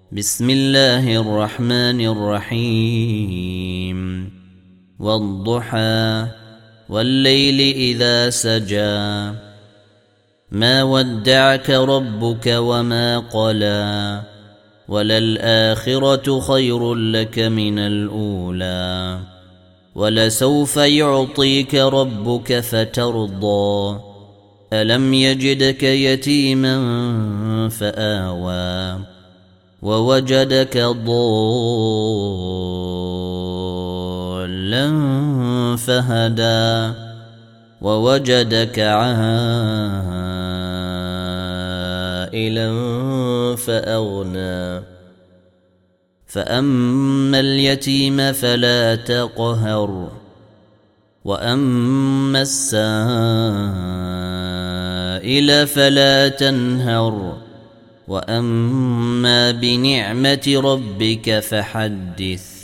بسم الله الرحمن الرحيم والضحى والليل إذا سجى ما ودعك ربك وما قلى وللآخرة خير لك من الأولى ولسوف يعطيك ربك فترضى ألم يجدك يتيما فآوى ووجدك ضالا فهدى ووجدك عائلا فأغنى فأما اليتيم فلا تقهر وأما السائل فلا تنهر وأما بنعمة ربك فحدث